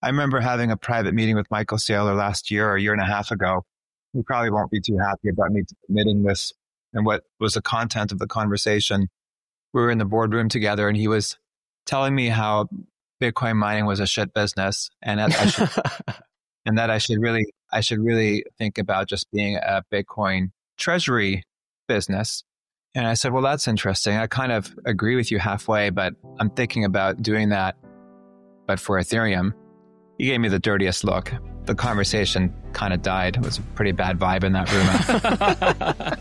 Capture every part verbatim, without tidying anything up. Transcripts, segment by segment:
I remember having a private meeting with Michael Saylor last year or a year and a half ago. He probably won't be too happy about me admitting this and what was the content of the conversation. We were in the boardroom together and he was telling me how Bitcoin mining was a shit business and that I should, and that I should really, I should really think about just being a Bitcoin treasury business. And I said, well, that's interesting. I kind of agree with you halfway, but I'm thinking about doing that, but for Ethereum. He gave me the dirtiest look. The conversation kind of died. It was a pretty bad vibe in that room.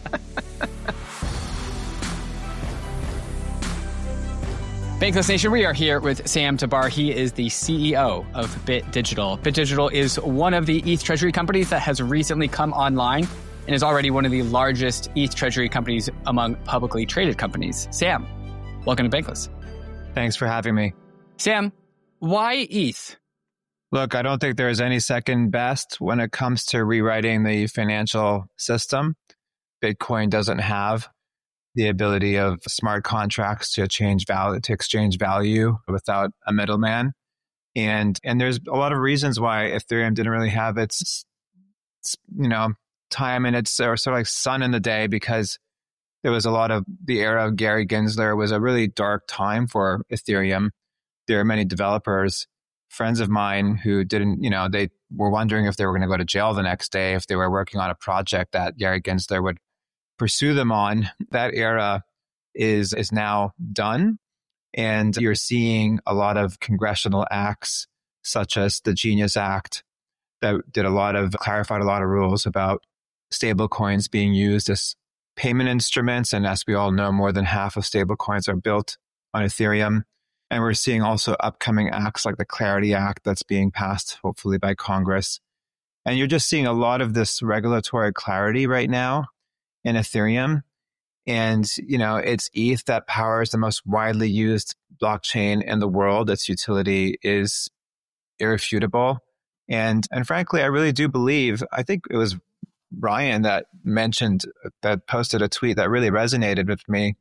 Bankless Nation, we are here with Sam Tabar. He is the C E O of Bit Digital. Bit Digital is one of the E T H treasury companies that has recently come online and is already one of the largest E T H treasury companies among publicly traded companies. Sam, welcome to Bankless. Thanks for having me. Sam, why E T H? Look, I don't think there is any second best when it comes to rewriting the financial system. Bitcoin doesn't have the ability of smart contracts to change value, to exchange value without a middleman. And and there's a lot of reasons why Ethereum didn't really have its, its you know, time and its or sort of like sun in the day, because there was a lot of the era of Gary Gensler was a really dark time for Ethereum. There are many developers, friends of mine who didn't, you know, they were wondering if they were going to go to jail the next day if they were working on a project that Gary Gensler would pursue them on. That era is is now done. And you're seeing a lot of congressional acts, such as the Genius Act, that did a lot of, clarified a lot of rules about stablecoins being used as payment instruments. And as we all know, more than half of stablecoins are built on Ethereum. And we're seeing also upcoming acts like the Clarity Act that's being passed, hopefully by Congress. And you're just seeing a lot of this regulatory clarity right now in Ethereum. And, you know, it's E T H that powers the most widely used blockchain in the world. Its utility is irrefutable. And, and frankly, I really do believe, I think it was Ryan that mentioned, that posted a tweet that really resonated with me.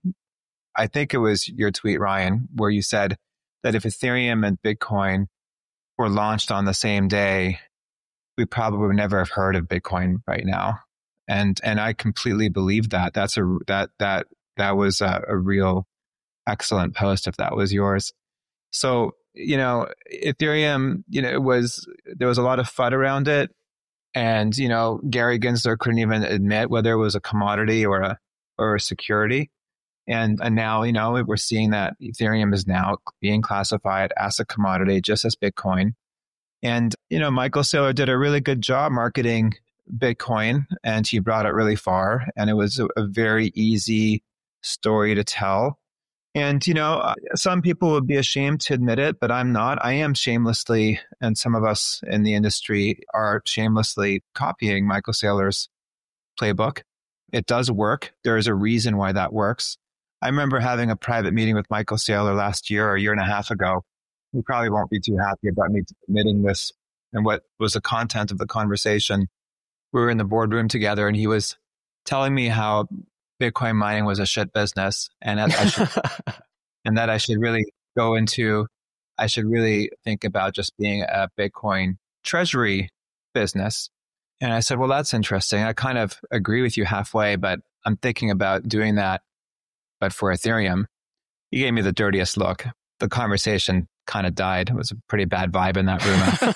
I think it was your tweet, Ryan, where you said that if Ethereum and Bitcoin were launched on the same day, we probably would never have heard of Bitcoin right now. And and I completely believe that. That's a that that that was a, a real excellent post if that was yours. So, you know, Ethereum, you know, it was there was a lot of F U D around it. And, you know, Gary Gensler couldn't even admit whether it was a commodity or a or a security. And, and now, you know, we're seeing that Ethereum is now being classified as a commodity, just as Bitcoin. And, you know, Michael Saylor did a really good job marketing Bitcoin, and he brought it really far. And it was a, a very easy story to tell. And, you know, some people would be ashamed to admit it, but I'm not. I am shamelessly, and some of us in the industry are shamelessly copying Michael Saylor's playbook. It does work. There is a reason why that works. I remember having a private meeting with Michael Saylor last year or a year and a half ago. He probably won't be too happy about me admitting this and what was the content of the conversation. We were in the boardroom together and he was telling me how Bitcoin mining was a shit business and that I should, and that I should really go into, I should really think about just being a Bitcoin treasury business. And I said, well, that's interesting. I kind of agree with you halfway, but I'm thinking about doing that, but for Ethereum. He gave me the dirtiest look. The conversation kind of died. It was a pretty bad vibe in that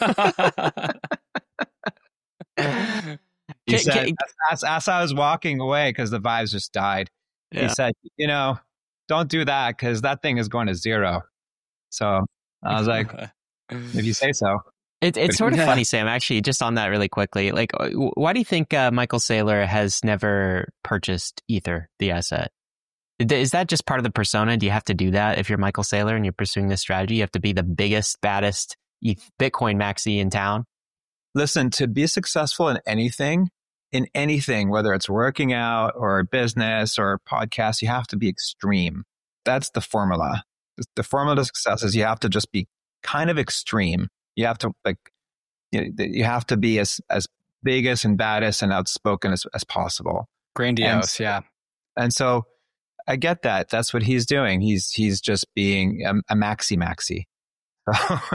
room. He Can, said, can, as, as I was walking away, because the vibes just died, yeah. He said, you know, don't do that because that thing is going to zero. So I was like, if you say so. It, it's sort of yeah. funny, Sam, actually, just on that really quickly. Like, why do you think uh, Michael Saylor has never purchased Ether, the asset? Is that just part of the persona? Do you have to do that if you're Michael Saylor and you're pursuing this strategy? You have to be the biggest, baddest Bitcoin maxi in town? Listen, to be successful in anything, in anything, whether it's working out or business or podcast, you have to be extreme. That's the formula. The formula to success is you have to just be kind of extreme. You have to like, you, you have to be as as biggest and baddest and outspoken as, as possible. Grandiose, and, yeah. And so I get that. That's what he's doing. He's he's just being a, a maxi maxi.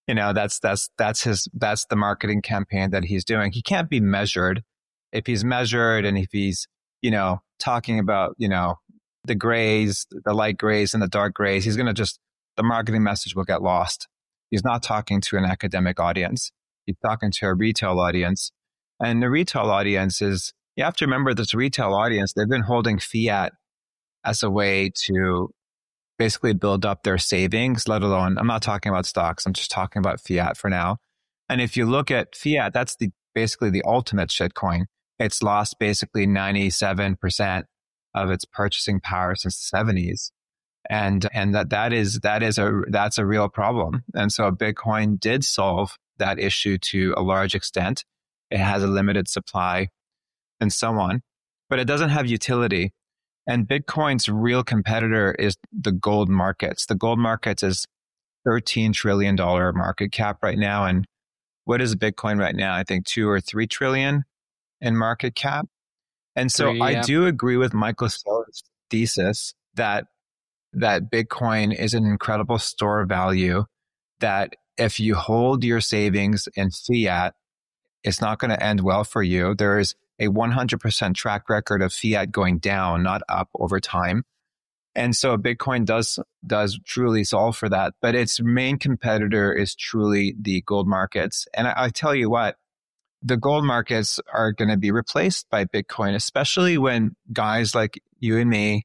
You know, that's, that's, that's his, that's the marketing campaign that he's doing. He can't be measured. If he's measured and if he's, you know, talking about, you know, the grays, the light grays and the dark grays, he's going to just, the marketing message will get lost. He's not talking to an academic audience. He's talking to a retail audience. And the retail audience is, you have to remember this retail audience, they've been holding fiat as a way to basically build up their savings, let alone, I'm not talking about stocks, I'm just talking about fiat for now. And if you look at fiat, that's the basically the ultimate shitcoin. It's lost basically ninety-seven percent of its purchasing power since the seventies. And, and that, that is, that is a, that's a real problem. And so Bitcoin did solve that issue to a large extent. It has a limited supply and so on, but it doesn't have utility. And Bitcoin's real competitor is the gold markets. The gold markets is thirteen trillion dollars market cap right now. And what is Bitcoin right now? I think two or three trillion in market cap. And so Three, I yeah. do agree with Michael Saylor's thesis that that Bitcoin is an incredible store of value, that if you hold your savings in fiat, it's not going to end well for you. There is a one hundred percent track record of fiat going down, not up over time. And so Bitcoin does does truly solve for that. But its main competitor is truly the gold markets. And I, I tell you what, the gold markets are going to be replaced by Bitcoin, especially when guys like you and me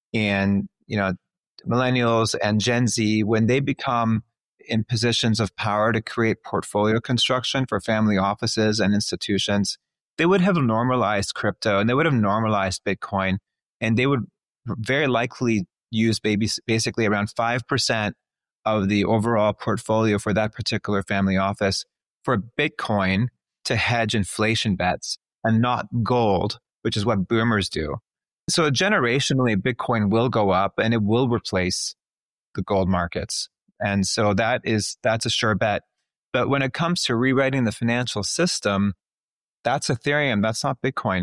and, you know, millennials and Gen Z, when they become in positions of power to create portfolio construction for family offices and institutions, they would have normalized crypto and they would have normalized Bitcoin, and they would very likely use baby, basically around five percent of the overall portfolio for that particular family office for Bitcoin to hedge inflation bets and not gold, which is what boomers do. So generationally, Bitcoin will go up and it will replace the gold markets. And so that is, that's a sure bet. But when it comes to rewriting the financial system, that's Ethereum. That's not Bitcoin.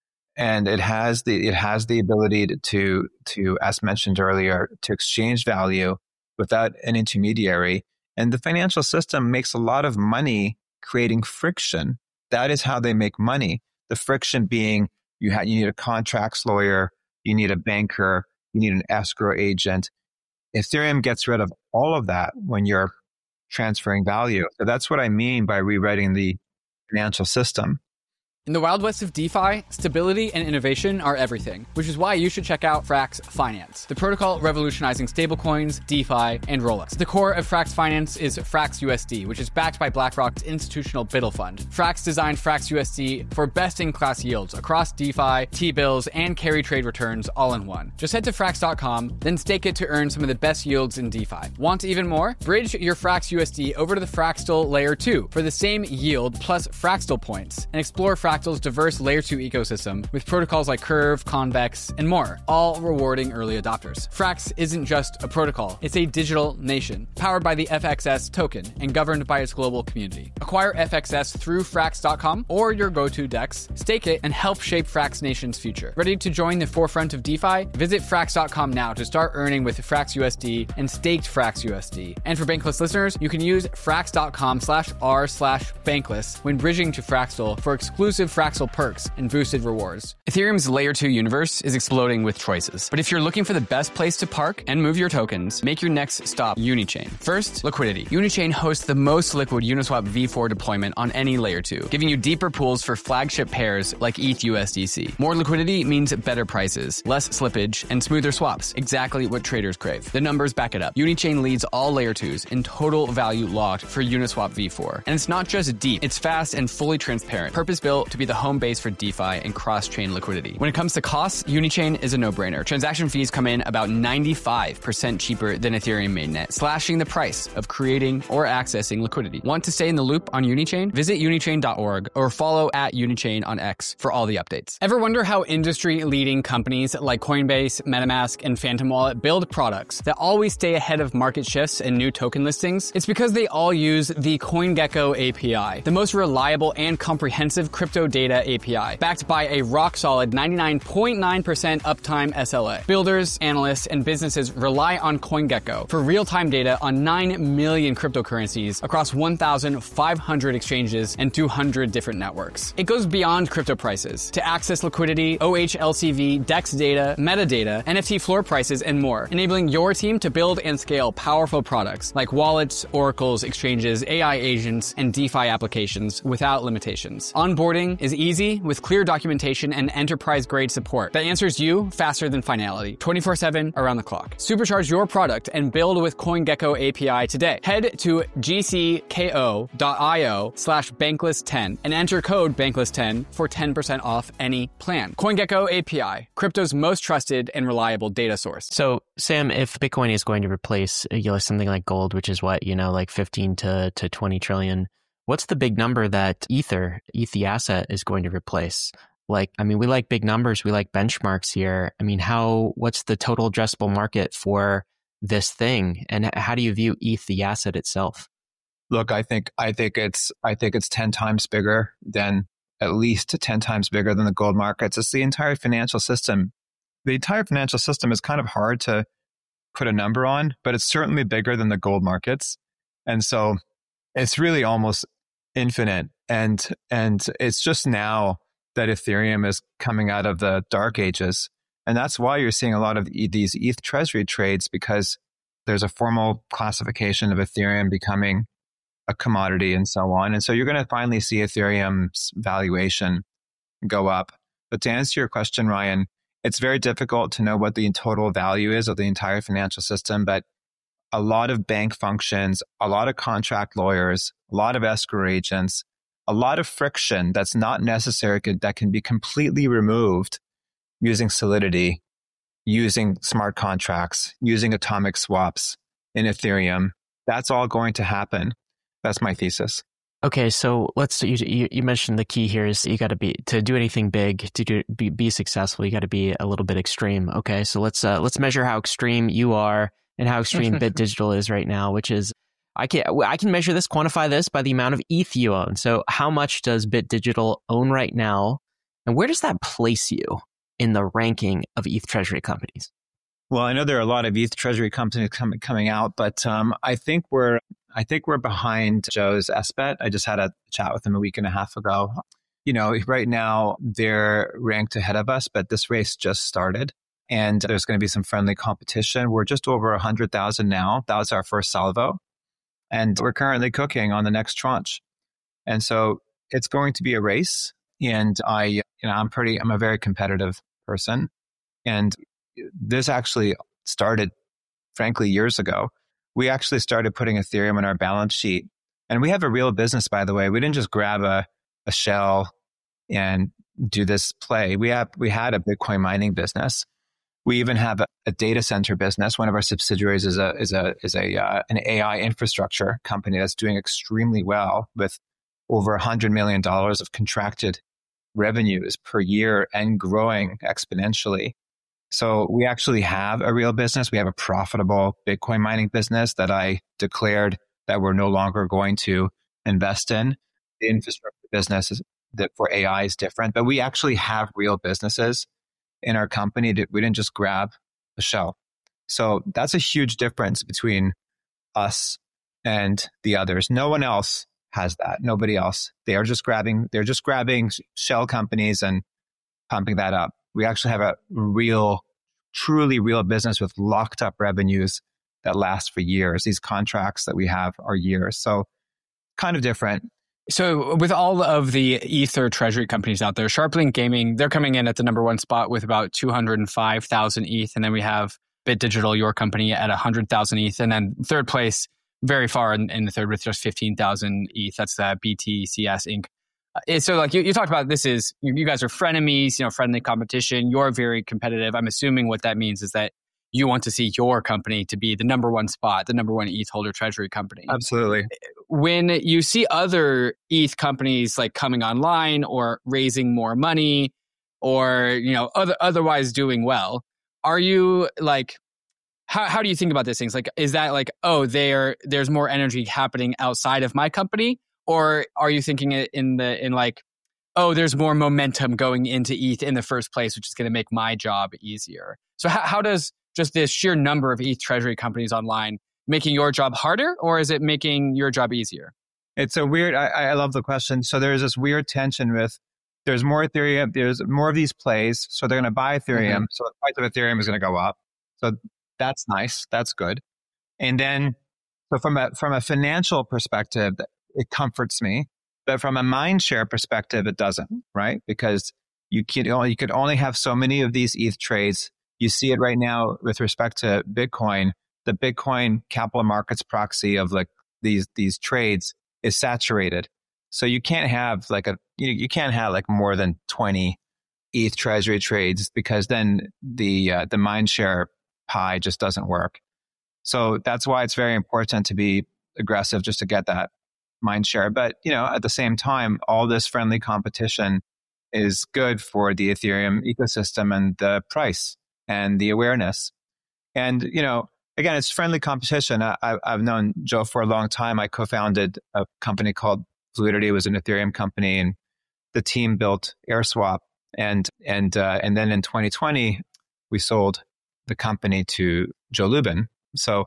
And it has the, it has the ability to, to, to, as mentioned earlier, to exchange value without an intermediary. And the financial system makes a lot of money creating friction. That is how they make money. The friction being you, ha- you need a contracts lawyer, you need a banker, you need an escrow agent. Ethereum gets rid of all of that when you're transferring value. So that's what I mean by rewriting the financial system. In the Wild West of DeFi, stability and innovation are everything, which is why you should check out Frax Finance, the protocol revolutionizing stablecoins, DeFi, and rollups. The core of Frax Finance is Frax U S D, which is backed by BlackRock's institutional BUIDL fund. Frax designed Frax U S D for best-in-class yields across DeFi, T-bills, and carry trade returns all in one. Just head to frax dot com, then stake it to earn some of the best yields in DeFi. Want even more? Bridge your Frax U S D over to the Fraxtal Layer two for the same yield plus Fraxtal points, and explore Frax Fractal's diverse Layer two ecosystem with protocols like Curve, Convex, and more, all rewarding early adopters. Frax isn't just a protocol, it's a digital nation, powered by the F X S token and governed by its global community. Acquire F X S through frax dot com or your go-to DEX, stake it, and help shape Frax Nation's future. Ready to join the forefront of DeFi? Visit frax dot com now to start earning with Frax U S D and staked Frax U S D. And for Bankless listeners, you can use frax dot com slash r slash bankless when bridging to Fraxtal for exclusive Fraxtal perks and boosted rewards. Ethereum's Layer two universe is exploding with choices. But if you're looking for the best place to park and move your tokens, make your next stop Unichain. First, liquidity. Unichain hosts the most liquid Uniswap v four deployment on any Layer two, giving you deeper pools for flagship pairs like E T H U S D C. More liquidity means better prices, less slippage, and smoother swaps. Exactly what traders crave. The numbers back it up. Unichain leads all Layer twos in total value locked for Uniswap v four. And it's not just deep, it's fast and fully transparent, purpose-built to be the home base for DeFi and cross-chain liquidity. When it comes to costs, Unichain is a no-brainer. Transaction fees come in about ninety-five percent cheaper than Ethereum mainnet, slashing the price of creating or accessing liquidity. Want to stay in the loop on Unichain? Visit unichain dot org or follow at Unichain on X for all the updates. Ever wonder how industry-leading companies like Coinbase, MetaMask, and Phantom Wallet build products that always stay ahead of market shifts and new token listings? It's because they all use the CoinGecko A P I, the most reliable and comprehensive crypto CoinGecko Data A P I, backed by a rock-solid ninety-nine point nine percent uptime S L A. Builders, analysts, and businesses rely on CoinGecko for real-time data on nine million cryptocurrencies across one thousand five hundred exchanges and two hundred different networks. It goes beyond crypto prices to access liquidity, O H L C V, DEX data, metadata, N F T floor prices, and more, enabling your team to build and scale powerful products like wallets, oracles, exchanges, A I agents, and DeFi applications without limitations. Onboarding is easy with clear documentation and enterprise-grade support that answers you faster than finality, twenty-four seven around the clock. Supercharge your product and build with CoinGecko A P I today. Head to gcko.io slash bankless10 and enter code bankless ten for ten percent off any plan. CoinGecko A P I, crypto's most trusted and reliable data source. So, Sam, if Bitcoin is going to replace you know, something like gold, which is what, you know, like fifteen to twenty trillion, what's the big number that Ether, E T H, the asset, is going to replace? Like, I mean, we like big numbers, we like benchmarks here. I mean, how, what's the total addressable market for this thing? And how do you view E T H, the asset itself? Look, I think, I think it's, I think it's ten times bigger than, at least ten times bigger than the gold markets. It's the entire financial system. The entire financial system is kind of hard to put a number on, but it's certainly bigger than the gold markets. And so it's really almost infinite. And, and it's just now that Ethereum is coming out of the dark ages. And that's why you're seeing a lot of these E T H treasury trades, because there's a formal classification of Ethereum becoming a commodity and so on. And so you're going to finally see Ethereum's valuation go up. But to answer your question, Ryan, it's very difficult to know what the total value is of the entire financial system, but a lot of bank functions, a lot of contract lawyers, a lot of escrow agents, a lot of friction that's not necessary that can be completely removed using Solidity, using smart contracts, using atomic swaps in Ethereum. That's all going to happen. That's my thesis. Okay, so let's. You, you mentioned the key here is you got to be to do anything big to do be, be successful. You got to be a little bit extreme. Okay, so let's uh, let's measure how extreme you are and how extreme Bit Digital is right now. Which is, I can I can measure this, quantify this by the amount of E T H you own. So how much does Bit Digital own right now, and where does that place you in the ranking of E T H treasury companies? Well, I know there are a lot of E T H treasury companies coming coming out, but um, I think we're I think we're behind Joe's S B E T. I just had a chat with him a week and a half ago. You know, right now they're ranked ahead of us, but this race just started, and there's going to be some friendly competition. We're just over a hundred thousand now. That was our first salvo, and we're currently cooking on the next tranche. And so it's going to be a race. And I, you know, I'm pretty, I'm a very competitive person, and this actually started, frankly, years ago. We actually started putting Ethereum on our balance sheet. And we have a real business, by the way. We didn't just grab a, a shell and do this play. We have we had a Bitcoin mining business. We even have a, a data center business. One of our subsidiaries is a is a is a uh, an A I infrastructure company that's doing extremely well with over a hundred million dollars of contracted revenues per year and growing exponentially. So we actually have a real business. We have a profitable Bitcoin mining business that I declared that we're no longer going to invest in. The infrastructure business is, that for A I is different, but we actually have real businesses in our company. That we didn't just grab a shell. So that's a huge difference between us and the others. No one else has that. Nobody else. They are just grabbing, they're just grabbing shell companies and pumping that up. We actually have a real, truly real business with locked up revenues that last for years. These contracts that we have are years. So kind of different. So with all of the Ether treasury companies out there, SharpLink Gaming, they're coming in at the number one spot with about two hundred five thousand E T H. And then we have Bit Digital, your company, at one hundred thousand E T H. And then third place, very far in, in the third with just fifteen thousand E T H. That's uh, B T C S Incorporated. Uh, so like you, you talked about, this is, you guys are frenemies, you know, friendly competition. You're very competitive. I'm assuming what that means is that you want to see your company to be the number one spot, the number one E T H holder treasury company. Absolutely. When you see other E T H companies like coming online or raising more money or, you know, other, otherwise doing well, are you like, how how do you think about these things? Like, is that like, oh, there there's more energy happening outside of my company? Or are you thinking it in the, in like, oh, there's more momentum going into E T H in the first place, which is going to make my job easier. So how, how does just this sheer number of E T H treasury companies online making your job harder, or is it making your job easier? It's a weird, I, I love the question. So there's this weird tension with, there's more Ethereum, there's more of these plays. So they're going to buy Ethereum. Mm-hmm. So the price of Ethereum is going to go up. So that's nice. That's good. And then, so from a, from a financial perspective, it comforts me. But from a mind share perspective, it doesn't, right? Because you could only, you could only have so many of these E T H trades. You see it right now with respect to Bitcoin. The Bitcoin capital markets proxy of like these, these trades is saturated. So you can't have like a, you, you can't have like more than twenty E T H treasury trades, because then the, uh, the mind share pie just doesn't work. So that's why it's very important to be aggressive just to get that mind share. But, you know, at the same time, all this friendly competition is good for the Ethereum ecosystem and the price and the awareness. And, you know, again, it's friendly competition. I, I've known Joe for a long time. I co-founded a company called Fluidity. It was an Ethereum company, and the team built AirSwap. And and uh, and then in twenty twenty, we sold the company to Joe Lubin. So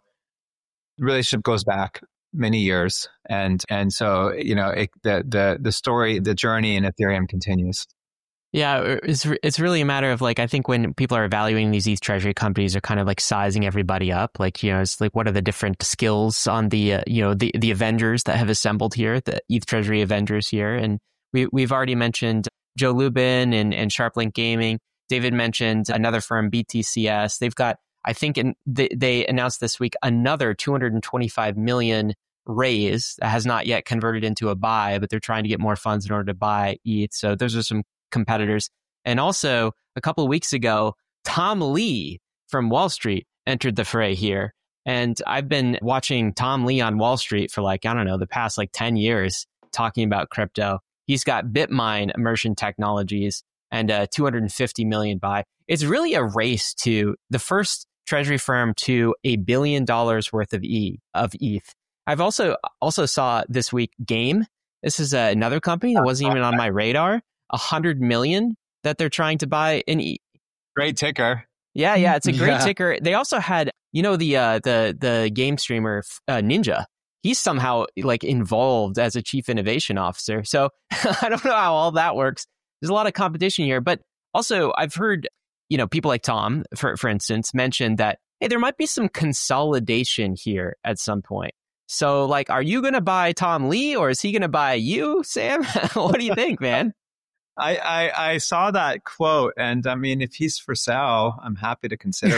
the relationship goes back many years, and and so you know it, the the the story, the journey in Ethereum continues. Yeah, it's it's really a matter of like, I think when people are evaluating these E T H treasury companies, are kind of like sizing everybody up. Like, you know, it's like, what are the different skills on the, uh, you know, the, the Avengers that have assembled here, the E T H treasury Avengers here. And we, we've already mentioned Joe Lubin and, and SharpLink Gaming. David mentioned another firm, B T C S. They've got, I think in, they, they announced this week, another two hundred twenty-five million raise that has not yet converted into a buy, but they're trying to get more funds in order to buy E T H. So those are some competitors. And also, a couple of weeks ago, Tom Lee from Wall Street entered the fray here. And I've been watching Tom Lee on Wall Street for like, I don't know, the past like ten years talking about crypto. He's got BitMine Immersion Technologies and a two hundred fifty million buy. It's really a race to the first treasury firm to a billion dollars worth of E of E T H. I've also also saw this week Game. This is uh, another company that wasn't even on my radar. A hundred million that they're trying to buy in. E- Great ticker. Yeah, yeah, it's a great yeah. ticker. They also had, you know, the uh, the the game streamer uh, Ninja. He's somehow like involved as a chief innovation officer. So I don't know how all that works. There's a lot of competition here, but also I've heard, you know, people like Tom, for for instance, mention that hey, there might be some consolidation here at some point. So, like, are you going to buy Tom Lee, or is he going to buy you, Sam? What do you think, man? I, I, I saw that quote, and I mean, if he's for sale, I'm happy to consider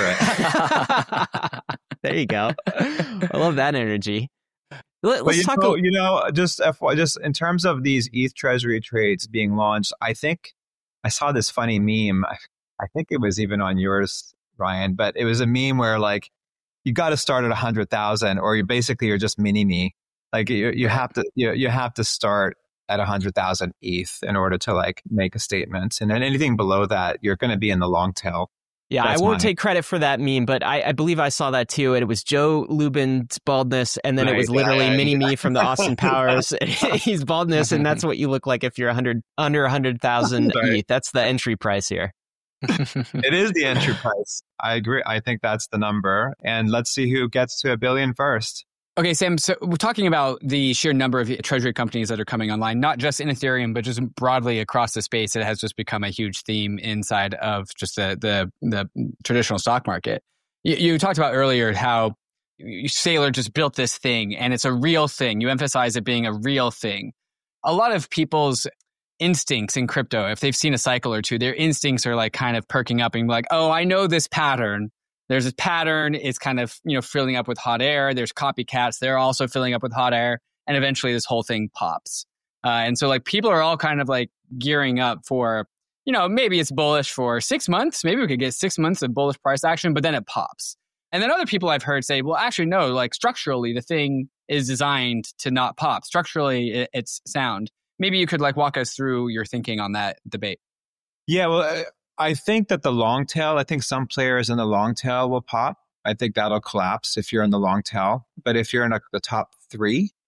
it. There you go. I love that energy. Let, let's you talk. Know, a- you know, just just in terms of these E T H treasury trades being launched, I think I saw this funny meme. I, I think it was even on yours, Ryan, but it was a meme where like you got to start at a hundred thousand, or you basically you're just mini me. Like you, you have to you, you have to start at a hundred thousand E T H in order to like make a statement. And then anything below that, you're going to be in the long tail. Yeah, That's I won't my... take credit for that meme, but I, I believe I saw that too. And it was Joe Lubin's baldness, and then right, it was literally yeah, yeah, mini yeah. me from the Austin Powers. He's baldness, and that's what you look like if you're one hundred under one hundred thousand E T H. That's the entry price here. It is the entry price. I agree. I think that's the number. And let's see who gets to a billion first. Okay, Sam, so we're talking about the sheer number of treasury companies that are coming online, not just in Ethereum, but just broadly across the space. It has just become a huge theme inside of just the the, the traditional stock market. You, you talked about earlier how Saylor just built this thing, and it's a real thing. You emphasize it being a real thing. A lot of people's instincts in crypto, if they've seen a cycle or two, their instincts are like kind of perking up and like, oh, I know this pattern. There's a pattern. It's kind of, you know, filling up with hot air. There's copycats. They're also filling up with hot air. And eventually this whole thing pops. Uh, and so like people are all kind of like gearing up for, you know, maybe it's bullish for six months. Maybe we could get six months of bullish price action, but then it pops. And then other people I've heard say, well, actually, no, like structurally, the thing is designed to not pop. Structurally, it, it's sound. Maybe you could like walk us through your thinking on that debate. Yeah, well, I, I think that the long tail, I think some players in the long tail will pop. I think that'll collapse if you're in the long tail. But if you're in a, the top three,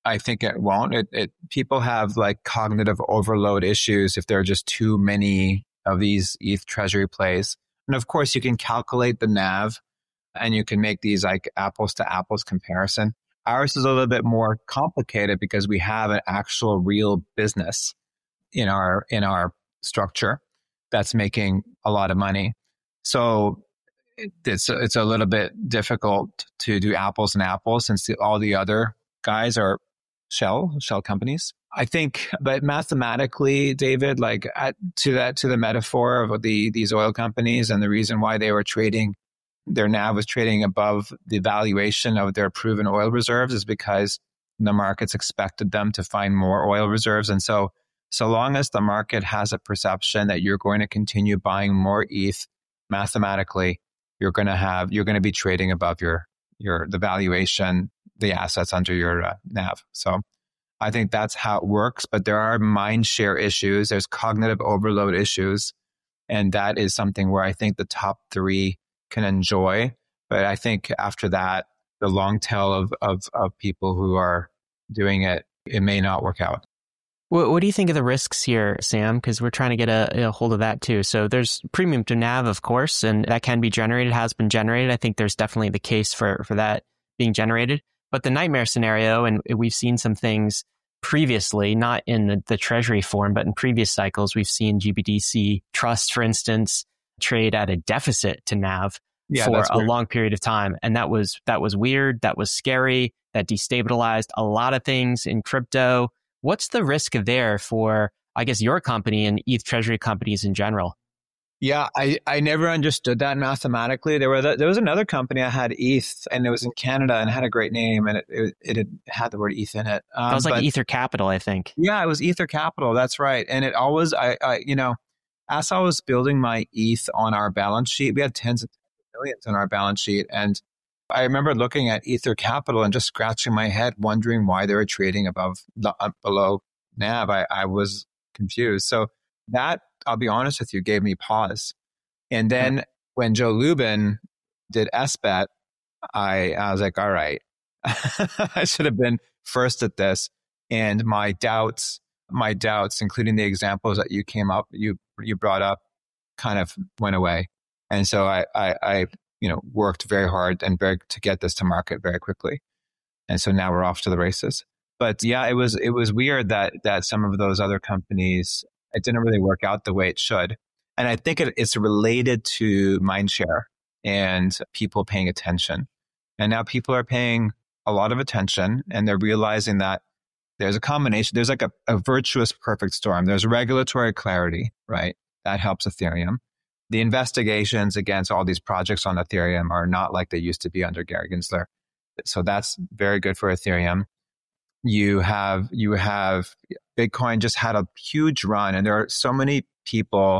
I think it won't. It, it people have like cognitive overload issues if there are just too many of these E T H treasury plays. And of course, you can calculate the N A V and you can make these like apples to apples comparison. Ours is a little bit more complicated because we have an actual real business in our in our structure that's making a lot of money. So it's it's a little bit difficult to do apples and apples since the, all the other guys are shell shell companies. I think, but mathematically, David, like at, to that to the metaphor of the these oil companies and the reason why they were trading, their N A V was trading above the valuation of their proven oil reserves is because the markets expected them to find more oil reserves. And so, so long as the market has a perception that you're going to continue buying more E T H, mathematically, you're going to have you're going to be trading above your your the valuation, the assets under your uh, N A V. So I think that's how it works. But there are mind share issues. There's cognitive overload issues, and that is something where I think the top three can enjoy. But I think after that, the long tail of, of, of people who are doing it, it may not work out. What, what do you think of the risks here, Sam? Because we're trying to get a, a hold of that too. So there's premium to N A V, of course, and that can be generated, has been generated. I think there's definitely the case for, for that being generated. But the nightmare scenario, and we've seen some things previously, not in the, the treasury form, but in previous cycles, we've seen G B D C Trust, for instance, trade at a deficit to N A V yeah, for a long period of time. And that was that was weird. That was scary. That destabilized a lot of things in crypto. What's the risk there for, I guess, your company and E T H treasury companies in general? Yeah, I, I never understood that mathematically. There were the, there was another company I had, E T H, and it was in Canada and had a great name, and it it, it had, had the word E T H in it. Um, that was like but, Ether Capital, I think. Yeah, it was Ether Capital. That's right. And it always, I, I you know, as I was building my E T H on our balance sheet, we had tens of millions on our balance sheet, and I remember looking at Ether Capital and just scratching my head, wondering why they were trading above uh, below N A V. I, I was confused. So that, I'll be honest with you, gave me pause. And then mm-hmm. when Joe Lubin did S B E T, I, I was like, all right, I should have been first at this. And my doubts, my doubts, including the examples that you came up, you you brought up, kind of went away. And so I, I, I you know, worked very hard and very to get this to market very quickly. And so now we're off to the races. But yeah, it was it was weird that that some of those other companies, it didn't really work out the way it should. And I think it, it's related to mindshare and people paying attention. And now people are paying a lot of attention, and they're realizing that there's a combination. There's like a, a virtuous perfect storm. There's regulatory clarity, right? That helps Ethereum. The investigations against all these projects on Ethereum are not like they used to be under Gary Gensler. So that's very good for Ethereum. You have, you have Bitcoin just had a huge run, and there are so many people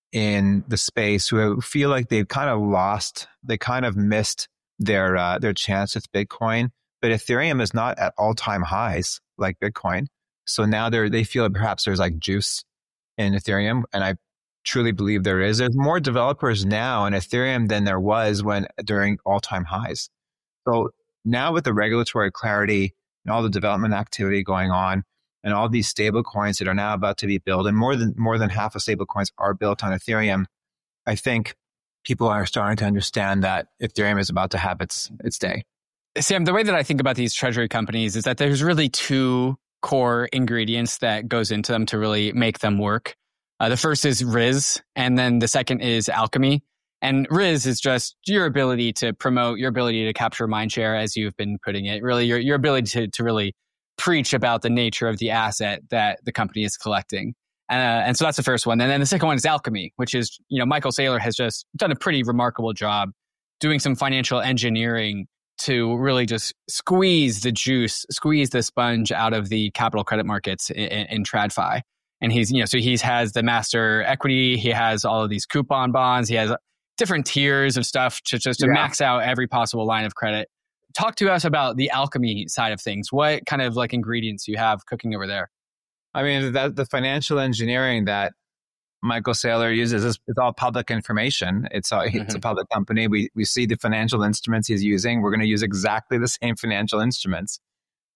in the space who feel like they've kind of lost, they kind of missed their, uh, their chance with Bitcoin. But Ethereum is not at all-time highs like Bitcoin. So now they're, they feel perhaps there's like juice in Ethereum. And I truly believe there is. There's more developers now in Ethereum than there was when during all-time highs. So now with the regulatory clarity and all the development activity going on and all these stable coins that are now about to be built, and more than more than half of stable coins are built on Ethereum, I think people are starting to understand that Ethereum is about to have its its day. Sam, the way that I think about these treasury companies is that there's really two core ingredients that goes into them to really make them work. Uh, the first is Riz, and then the second is alchemy. And Riz is just your ability to promote, your ability to capture mindshare, as you've been putting it, really your, your ability to, to really preach about the nature of the asset that the company is collecting. Uh, and so that's the first one. And then the second one is alchemy, which is, you know, Michael Saylor has just done a pretty remarkable job doing some financial engineering to really just squeeze the juice, squeeze the sponge out of the capital credit markets in, in, in TradFi. And he's, you know, so he has the master equity, he has all of these coupon bonds, he has different tiers of stuff to just to yeah. max out every possible line of credit. Talk to us about the alchemy side of things. What kind of like ingredients you have cooking over there? I mean, that the financial engineering that Michael Saylor uses is it's all public information. It's a, mm-hmm. it's a public company. We we see the financial instruments he's using. We're going to use exactly the same financial instruments.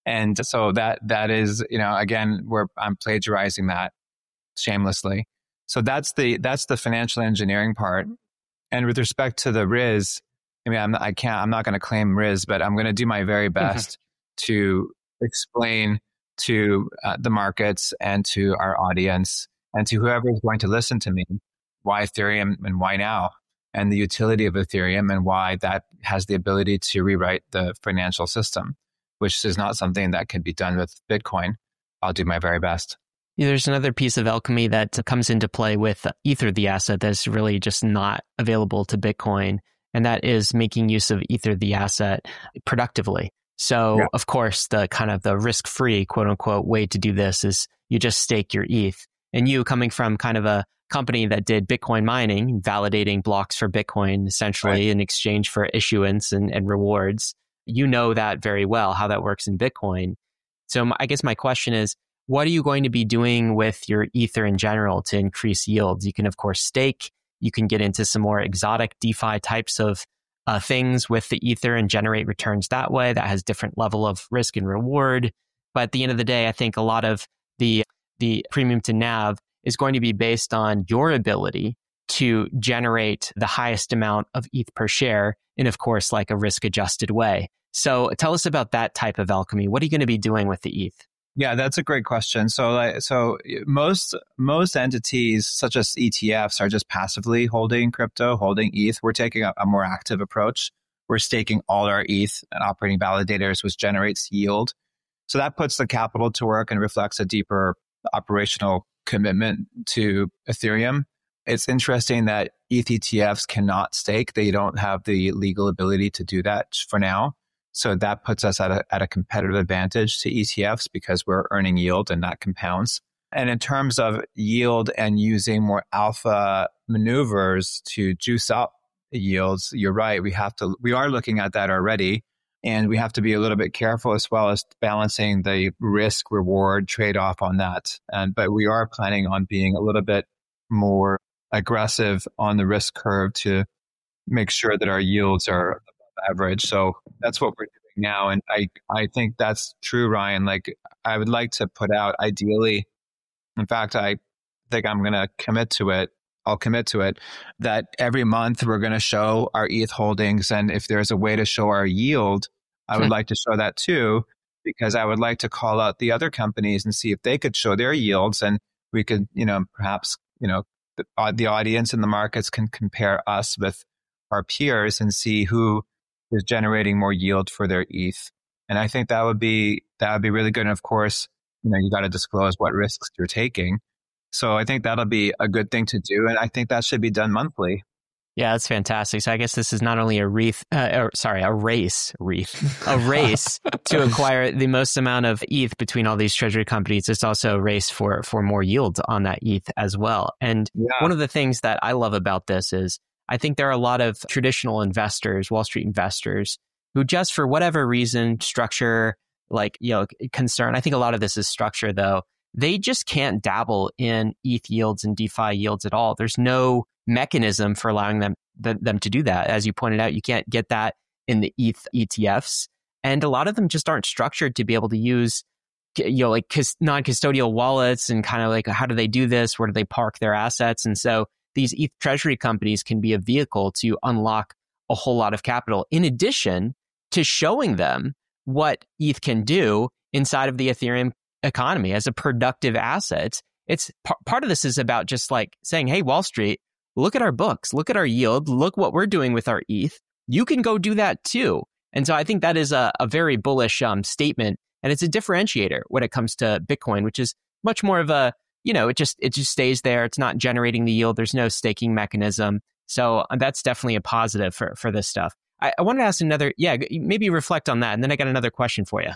And so that that is, you know, again, where I'm plagiarizing that shamelessly. So that's the that's the financial engineering part. And with respect to the R I S, I mean, I'm not, I can't, I'm not going to claim R I S, but I'm going to do my very best to explain to uh, the markets and to our audience and to whoever is going to listen to me why Ethereum and why now, and the utility of Ethereum and why that has the ability to rewrite the financial system, which is not something that can be done with Bitcoin. I'll do my very best. Yeah, there's another piece of alchemy that comes into play with Ether, the asset, that's really just not available to Bitcoin. And that is making use of Ether, the asset, productively. So, yeah. Of course, the kind of the risk-free, quote unquote, way to do this is you just stake your E T H. And you, coming from kind of a company that did Bitcoin mining, validating blocks for Bitcoin, essentially right. in exchange for issuance and, and rewards, you know that very well, how that works in Bitcoin. So my, I guess my question is, what are you going to be doing with your Ether in general to increase yields? You can, of course, stake. You can get into some more exotic DeFi types of uh, things with the Ether and generate returns that way. That has different level of risk and reward. But at the end of the day, I think a lot of the the premium to N A V is going to be based on your ability to generate the highest amount of E T H per share in, of course, like a risk-adjusted way. So tell us about that type of alchemy. What are you going to be doing with the E T H? Yeah, that's a great question. So, like, so most most entities, such as E T Fs, are just passively holding crypto, holding E T H. We're taking a, a more active approach. We're staking all our E T H and operating validators, which generates yield. So that puts the capital to work and reflects a deeper operational commitment to Ethereum. It's interesting that E T H E T Fs cannot stake. They don't have the legal ability to do that for now. So that puts us at a, at a competitive advantage to E T Fs because we're earning yield and that compounds. And in terms of yield and using more alpha maneuvers to juice up yields, you're right. We have to, we are looking at that already. And we have to be a little bit careful as well as balancing the risk reward trade-off on that. And, but we are planning on being a little bit more aggressive on the risk curve to make sure that our yields are average. So that's what we're doing now. And I, I think that's true, Ryan. Like, I would like to put out, ideally, in fact, I think I'm going to commit to it. I'll commit to it that every month we're going to show our E T H holdings. And if there's a way to show our yield, I would like to show that too, because I would like to call out the other companies and see if they could show their yields. And we could, you know, perhaps, you know, the, uh, the audience in the markets can compare us with our peers and see who is generating more yield for their E T H. And I think that would be, that would be really good. And of course, you know, you got to disclose what risks you're taking. So I think that'll be a good thing to do. And I think that should be done monthly. Yeah, that's fantastic. So I guess this is not only a wreath, uh, or, sorry, a race, wreath, a race to acquire the most amount of E T H between all these treasury companies. It's also a race for, for more yield on that E T H as well. And yeah. One of the things that I love about this is I think there are a lot of traditional investors, Wall Street investors, who just for whatever reason, structure, like, you know, concern. I think a lot of this is structure though. They just can't dabble in E T H yields and DeFi yields at all. There's no mechanism for allowing them th- them to do that. As you pointed out, you can't get that in the E T H E T Fs. And a lot of them just aren't structured to be able to use, you know, like non-custodial wallets and kind of like, how do they do this? Where do they park their assets? And so these E T H treasury companies can be a vehicle to unlock a whole lot of capital, in addition to showing them what E T H can do inside of the Ethereum economy as a productive asset. It's p- part of this is about just like saying, hey, Wall Street, look at our books, look at our yield, look what we're doing with our E T H. You can go do that too. And so I think that is a, a very bullish um, statement. And it's a differentiator when it comes to Bitcoin, which is much more of a, you know, it just, it just stays there. It's not generating the yield. There's no staking mechanism. So that's definitely a positive for, for this stuff. I, I wanted to ask another, yeah, maybe reflect on that. And then I got another question for you.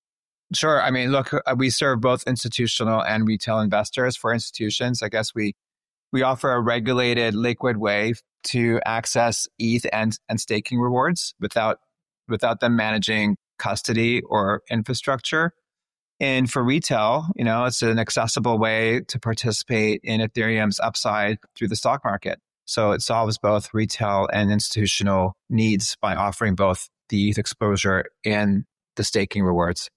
Sure. I mean, look, we serve both institutional and retail investors. For institutions, I guess we we offer a regulated liquid way to access E T H and, and staking rewards without without them managing custody or infrastructure. And for retail, you know, it's an accessible way to participate in Ethereum's upside through the stock market. So it solves both retail and institutional needs by offering both the E T H exposure and the staking rewards.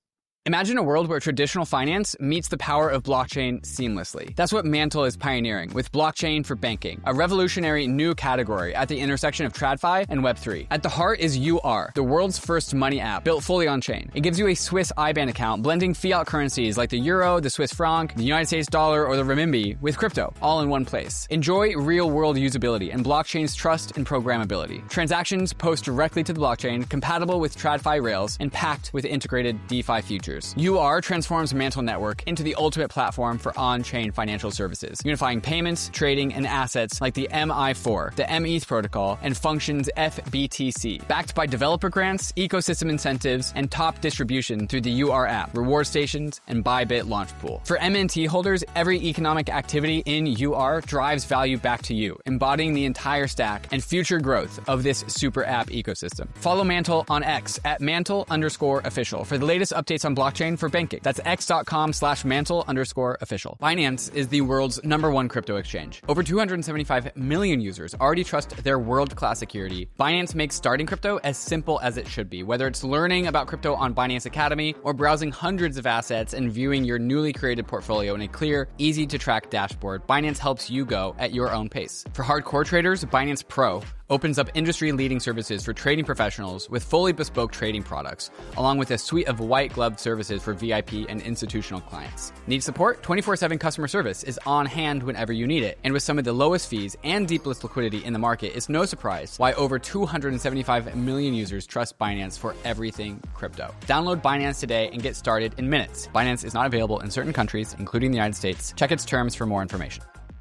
Imagine a world where traditional finance meets the power of blockchain seamlessly. That's what Mantle is pioneering with blockchain for banking, a revolutionary new category at the intersection of TradFi and Web three. At the heart is U R, the world's first money app built fully on-chain. It gives you a Swiss I B A N account blending fiat currencies like the euro, the Swiss franc, the United States dollar, or the renminbi with crypto, all in one place. Enjoy real-world usability and blockchain's trust and programmability. Transactions post directly to the blockchain, compatible with TradFi rails, and packed with integrated DeFi features. U R transforms Mantle Network into the ultimate platform for on-chain financial services, unifying payments, trading, and assets like the M I four, the M E T H protocol, and Functions F B T C. Backed by developer grants, ecosystem incentives, and top distribution through the U R app, reward stations, and Bybit launch pool. For M N T holders, every economic activity in U R drives value back to you, embodying the entire stack and future growth of this super app ecosystem. Follow Mantle on X at Mantle underscore official for the latest updates on blockchain for banking. That's x.com slash mantle underscore official. Binance is the world's number one crypto exchange. Over two hundred seventy-five million users already trust their world-class security. Binance makes starting crypto as simple as it should be, whether it's learning about crypto on Binance Academy or browsing hundreds of assets and viewing your newly created portfolio in a clear, easy-to-track dashboard. Binance helps you go at your own pace. For hardcore traders, Binance Pro opens up industry-leading services for trading professionals with fully bespoke trading products, along with a suite of white-gloved services for V I P and institutional clients. Need support? twenty-four seven customer service is on hand whenever you need it. And with some of the lowest fees and deepest liquidity in the market, it's no surprise why over two hundred seventy-five million users trust Binance for everything crypto. Download Binance today and get started in minutes. Binance is not available in certain countries, including the United States. Check its terms for more information.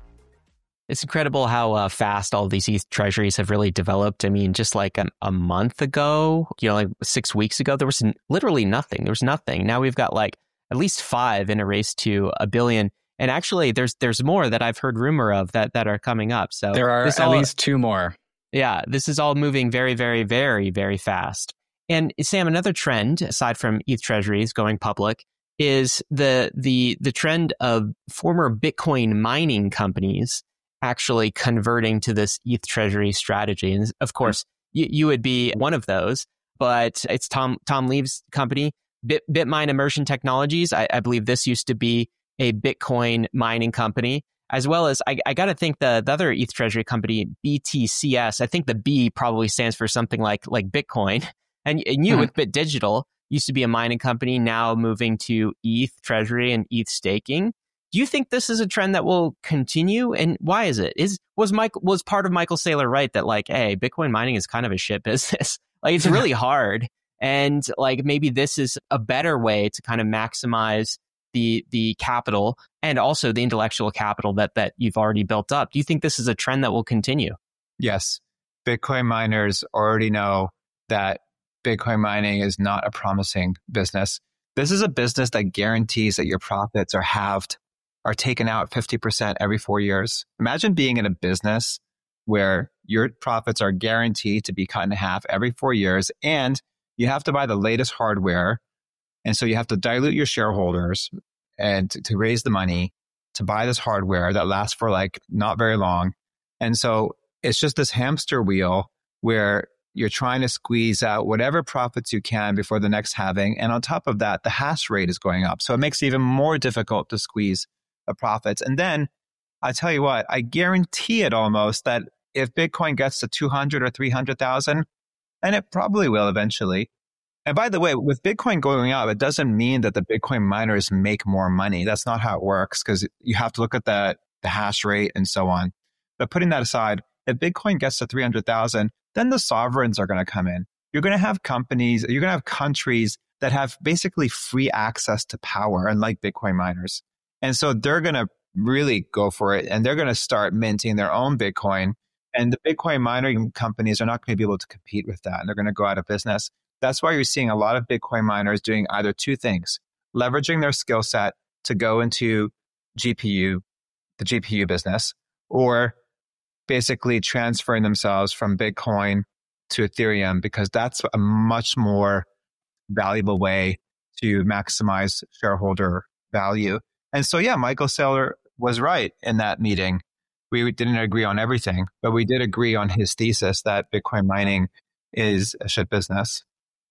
It's incredible how uh, fast all these E T H treasuries have really developed. I mean, just like an, a month ago, you know, like six weeks ago, there was n- literally nothing. There was nothing. Now we've got like at least five in a race to a billion. And actually, there's there's more that I've heard rumor of that that are coming up. So there are at all, least two more. Yeah, this is all moving very, very, very, very fast. And Sam, another trend aside from E T H treasuries going public is the the the trend of former Bitcoin mining companies actually converting to this E T H treasury strategy. And of course, mm-hmm. you, you would be one of those, but it's Tom Tom Leaves' company, Bit, Bitmine Immersion Technologies. I, I believe this used to be a Bitcoin mining company, as well as, I, I got to think the, the other E T H treasury company, B T C S, I think the B probably stands for something like like Bitcoin. And, and you mm-hmm. with Bit Digital used to be a mining company, now moving to E T H treasury and E T H staking. Do you think this is a trend that will continue, and why is it? Is was Mike was part of Michael Saylor right that like, hey, Bitcoin mining is kind of a shit business? Like, it's really hard, and like maybe this is a better way to kind of maximize the the capital and also the intellectual capital that that you've already built up. Do you think this is a trend that will continue? Yes, Bitcoin miners already know that Bitcoin mining is not a promising business. This is a business that guarantees that your profits are halved, are taken out fifty percent every four years. Imagine being in a business where your profits are guaranteed to be cut in half every four years, and you have to buy the latest hardware. And so you have to dilute your shareholders and to, to raise the money to buy this hardware that lasts for like not very long. And so it's just this hamster wheel where you're trying to squeeze out whatever profits you can before the next halving. And on top of that, the hash rate is going up. So it makes it even more difficult to squeeze the profits. And then I tell you what, I guarantee it almost that if Bitcoin gets to two hundred or three hundred thousand, and it probably will eventually. And by the way, with Bitcoin going up, it doesn't mean that the Bitcoin miners make more money. That's not how it works, because you have to look at the, the hash rate and so on. But putting that aside, if Bitcoin gets to three hundred thousand, then the sovereigns are going to come in. You're going to have companies, you're going to have countries that have basically free access to power, unlike Bitcoin miners. And so they're going to really go for it, and they're going to start minting their own Bitcoin. And the Bitcoin mining companies are not going to be able to compete with that, and they're going to go out of business. That's why you're seeing a lot of Bitcoin miners doing either two things: leveraging their skill set to go into G P U, the G P U business, or basically transferring themselves from Bitcoin to Ethereum, because that's a much more valuable way to maximize shareholder value. And so, yeah, Michael Saylor was right in that meeting. We didn't agree on everything, but we did agree on his thesis that Bitcoin mining is a shit business.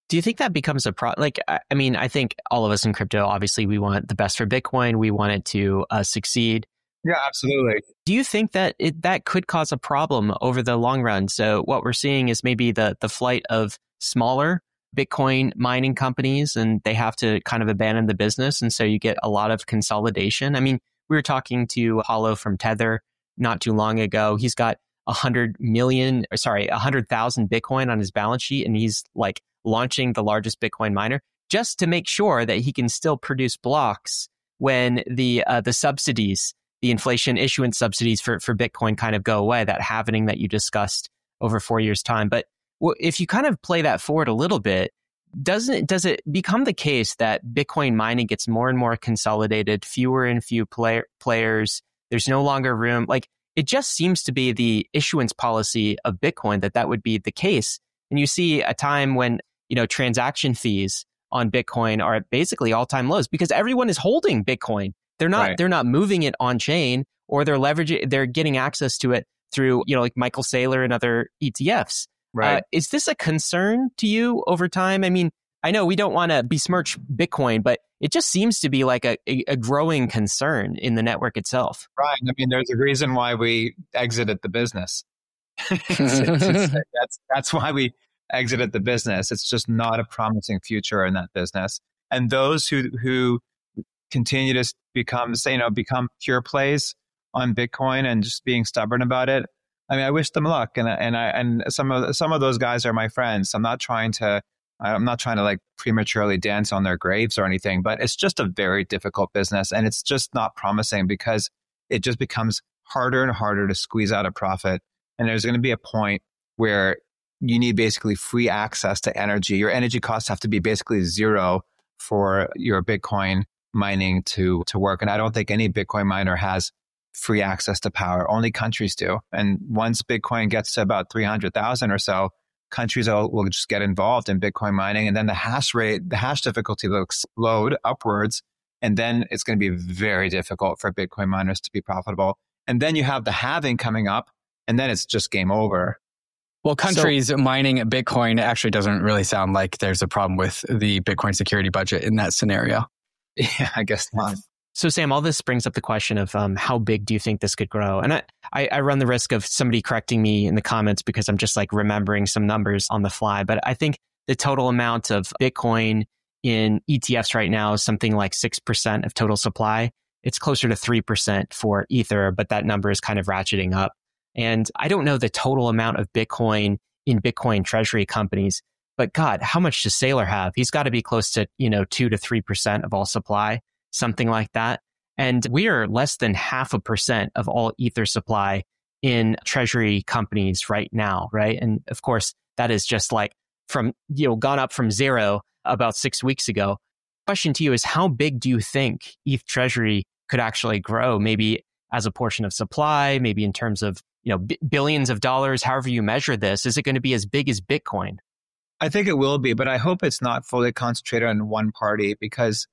Do you think that becomes a pro? Like, I mean, I think all of us in crypto, obviously, we want the best for Bitcoin. We want it to uh, succeed. Yeah, absolutely. Do you think that it, that could cause a problem over the long run? So what we're seeing is maybe the the flight of smaller Bitcoin mining companies, and they have to kind of abandon the business. And so you get a lot of consolidation. I mean, we were talking to Paulo from Tether not too long ago. He's got a hundred million, or sorry, a hundred thousand Bitcoin on his balance sheet, and he's like launching the largest Bitcoin miner just to make sure that he can still produce blocks when the uh, the subsidies, the inflation issuance subsidies for, for Bitcoin kind of go away, that halvening that you discussed over four years' time. But if you kind of play that forward a little bit, doesn't it, does it become the case that Bitcoin mining gets more and more consolidated, fewer and few play, players, there's no longer room? Like, it just seems to be the issuance policy of Bitcoin that that would be the case. And you see a time when, you know, transaction fees on Bitcoin are at basically all-time lows because everyone is holding Bitcoin. They're not right. They're not moving it on chain, or they're leveraging, they're getting access to it through, you know, like Michael Saylor and other E T Fs. Right. Uh, is this a concern to you over time? I mean, I know we don't want to besmirch Bitcoin, but it just seems to be like a, a, a growing concern in the network itself. Right. I mean, there's a reason why we exited the business. it's, it's, it's, that's that's why we exited the business. It's just not a promising future in that business. And those who who continue to become, say, you know, become pure plays on Bitcoin and just being stubborn about it, I mean, I wish them luck. And and I and some of some of those guys are my friends. I'm not trying to I'm not trying to like prematurely dance on their graves or anything, but it's just a very difficult business, and it's just not promising because it just becomes harder and harder to squeeze out a profit. And there's going to be a point where you need basically free access to energy. Your energy costs have to be basically zero for your Bitcoin mining to, to work. And I don't think any Bitcoin miner has free access to power. Only countries do. And once Bitcoin gets to about three hundred thousand or so, countries will, will just get involved in Bitcoin mining. And then the hash rate, the hash difficulty will explode upwards. And then it's going to be very difficult for Bitcoin miners to be profitable. And then you have the halving coming up, and then it's just game over. Well, countries so, mining Bitcoin actually doesn't really sound like there's a problem with the Bitcoin security budget in that scenario. Yeah, I guess not. So, Sam, all this brings up the question of um, how big do you think this could grow? And I, I, I run the risk of somebody correcting me in the comments because I'm just like remembering some numbers on the fly. But I think the total amount of Bitcoin in E T Fs right now is something like six percent of total supply. It's closer to three percent for Ether, but that number is kind of ratcheting up. And I don't know the total amount of Bitcoin in Bitcoin treasury companies, but God, how much does Saylor have? He's got to be close to, you know, two to three percent of all supply, something like that. And we are less than half a percent of all Ether supply in treasury companies right now, right? And of course, that is just like from, you know, gone up from zero about six weeks ago. Question to you is, how big do you think E T H treasury could actually grow? Maybe as a portion of supply, maybe in terms of, you know, b- billions of dollars, however you measure this. Is it going to be as big as Bitcoin? I think it will be, but I hope it's not fully concentrated on one party, because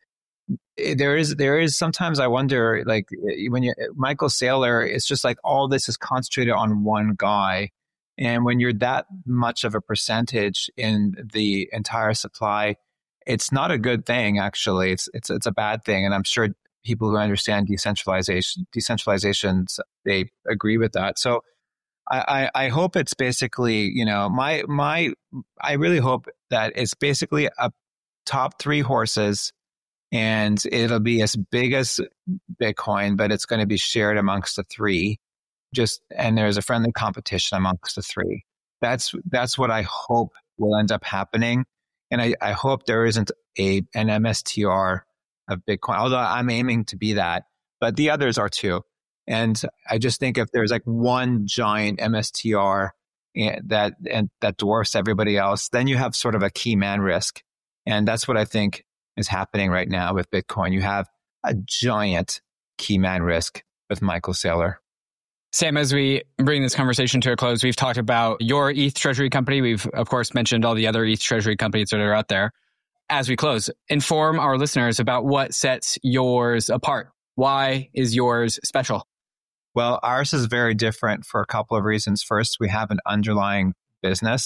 there is, there is sometimes I wonder, like when you, Michael Saylor, it's just like all this is concentrated on one guy. And when you're that much of a percentage in the entire supply, it's not a good thing, actually. It's, it's, it's a bad thing. And I'm sure people who understand decentralization, decentralizations, they agree with that. So I, I, I hope it's basically, you know, my, my, I really hope that it's basically a top three horses, and it'll be as big as Bitcoin, but it's going to be shared amongst the three. Just, and there's a friendly competition amongst the three. That's, that's what I hope will end up happening. And I, I hope there isn't a, an M S T R of Bitcoin, although I'm aiming to be that, but the others are too. And I just think if there's like one giant M S T R that, and that dwarfs everybody else, then you have sort of a key man risk. And that's what I think is happening right now with Bitcoin. You have a giant key man risk with Michael Saylor. Sam, as we bring this conversation to a close, we've talked about your E T H treasury company. We've, of course, mentioned all the other E T H treasury companies that are out there. As we close, inform our listeners about what sets yours apart. Why is yours special? Well, ours is very different for a couple of reasons. First, we have an underlying business,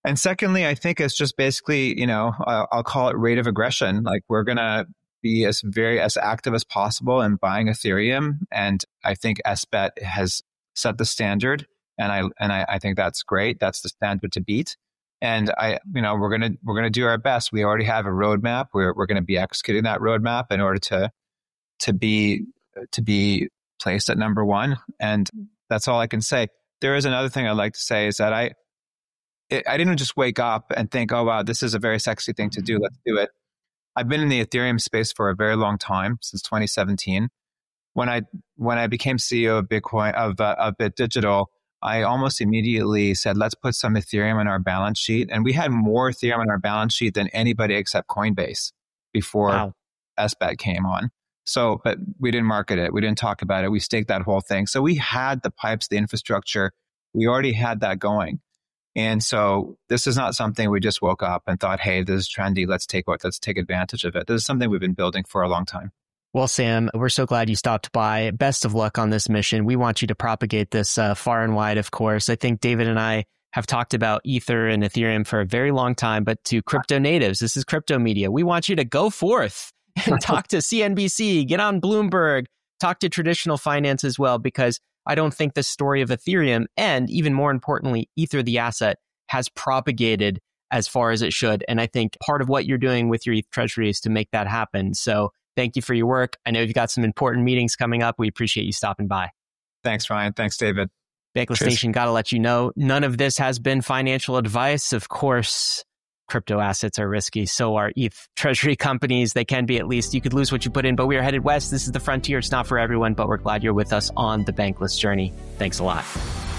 And secondly, I think it's just basically, you know, I'll, I'll call it rate of aggression. Like we're going to be as very as active as possible in buying Ethereum. And I think S B E T has set the standard. And I and I, I think that's great. That's the standard to beat. And I, you know, we're gonna we're gonna do our best. We already have a roadmap. We're we're gonna be executing that roadmap in order to to be to be placed at number one. And that's all I can say. There is another thing I'd like to say is that I it, I didn't just wake up and think, oh wow, this is a very sexy thing to do. Let's do it. I've been in the Ethereum space for a very long time, since twenty seventeen. When I when I became C E O of Bitcoin of uh, of Bit Digital, I almost immediately said, let's put some Ethereum on our balance sheet. And we had more Ethereum on our balance sheet than anybody except Coinbase before wow. S B E T came on. So, but we didn't market it. We didn't talk about it. We staked that whole thing. So we had the pipes, the infrastructure. We already had that going. And so this is not something we just woke up and thought, hey, this is trendy. Let's take what, let's take advantage of it. This is something we've been building for a long time. Well, Sam, we're so glad you stopped by. Best of luck on this mission. We want you to propagate this uh, far and wide, of course. I think David and I have talked about Ether and Ethereum for a very long time, but to crypto natives, this is crypto media. We want you to go forth and talk to C N B C, get on Bloomberg, talk to traditional finance as well, because I don't think the story of Ethereum and even more importantly, Ether, the asset, has propagated as far as it should. And I think part of what you're doing with your E T H treasury is to make that happen. So thank you for your work. I know you've got some important meetings coming up. We appreciate you stopping by. Thanks, Ryan. Thanks, David. Bankless Cheers. Nation, got to let you know, none of this has been financial advice. Of course, crypto assets are risky. So are E T H treasury companies. They can be, at least. You could lose what you put in, but we are headed west. This is the frontier. It's not for everyone, but we're glad you're with us on the Bankless journey. Thanks a lot.